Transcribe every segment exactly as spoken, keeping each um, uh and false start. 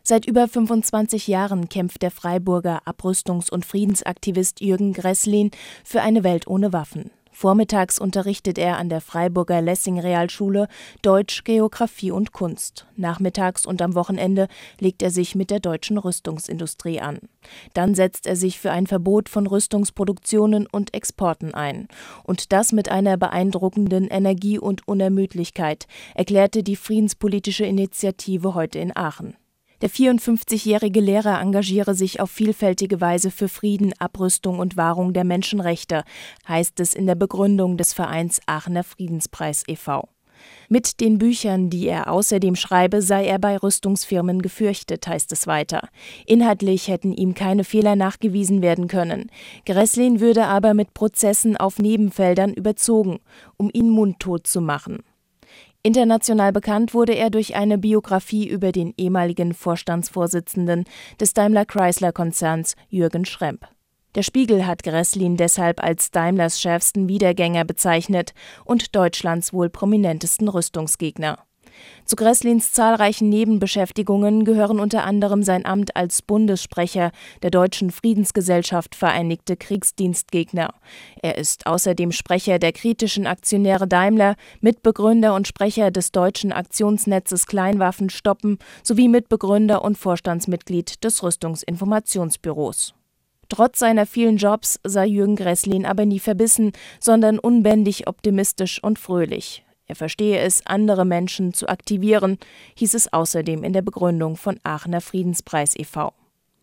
Seit über fünfundzwanzig Jahren kämpft der Freiburger Abrüstungs- und Friedensaktivist Jürgen Gresslin für eine Welt ohne Waffen. Vormittags unterrichtet er an der Freiburger Lessing-Realschule Deutsch, Geographie und Kunst. Nachmittags und am Wochenende legt er sich mit der deutschen Rüstungsindustrie an. Dann setzt er sich für ein Verbot von Rüstungsproduktionen und Exporten ein. Und das mit einer beeindruckenden Energie und Unermüdlichkeit, erklärte die Friedenspolitische Initiative heute in Aachen. Der vierundfünfzigjährige Lehrer engagiere sich auf vielfältige Weise für Frieden, Abrüstung und Wahrung der Menschenrechte, heißt es in der Begründung des Vereins Aachener Friedenspreis e V Mit den Büchern, die er außerdem schreibe, sei er bei Rüstungsfirmen gefürchtet, heißt es weiter. Inhaltlich hätten ihm keine Fehler nachgewiesen werden können. Gresslin würde aber mit Prozessen auf Nebenfeldern überzogen, um ihn mundtot zu machen. International bekannt wurde er durch eine Biografie über den ehemaligen Vorstandsvorsitzenden des Daimler-Chrysler-Konzerns Jürgen Schrempp. Der Spiegel hat Gresslin deshalb als Daimlers schärfsten Wiedergänger bezeichnet und Deutschlands wohl prominentesten Rüstungsgegner. Zu Gresslins zahlreichen Nebenbeschäftigungen gehören unter anderem sein Amt als Bundessprecher der Deutschen Friedensgesellschaft Vereinigte Kriegsdienstgegner. Er ist außerdem Sprecher der kritischen Aktionäre Daimler, Mitbegründer und Sprecher des deutschen Aktionsnetzes Kleinwaffen stoppen sowie Mitbegründer und Vorstandsmitglied des Rüstungsinformationsbüros. Trotz seiner vielen Jobs sei Jürgen Gresslin aber nie verbissen, sondern unbändig optimistisch und fröhlich. Er verstehe es, andere Menschen zu aktivieren, hieß es außerdem in der Begründung von Aachener Friedenspreis e V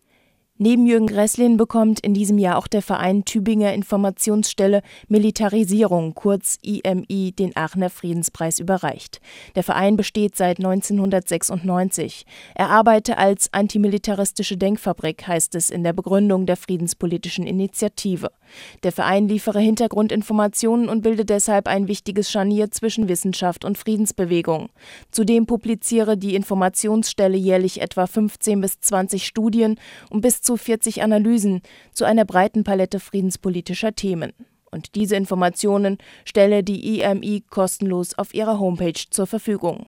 Neben Jürgen Gresslin bekommt in diesem Jahr auch der Verein Tübinger Informationsstelle Militarisierung, kurz I M I, den Aachener Friedenspreis überreicht. Der Verein besteht seit neunzehnhundertsechsundneunzig. Er arbeite als antimilitaristische Denkfabrik, heißt es in der Begründung der Friedenspolitischen Initiative. Der Verein liefere Hintergrundinformationen und bilde deshalb ein wichtiges Scharnier zwischen Wissenschaft und Friedensbewegung. Zudem publiziere die Informationsstelle jährlich etwa fünfzehn bis zwanzig Studien und bis zu vierzig Analysen zu einer breiten Palette friedenspolitischer Themen. Und diese Informationen stelle die I M I kostenlos auf ihrer Homepage zur Verfügung.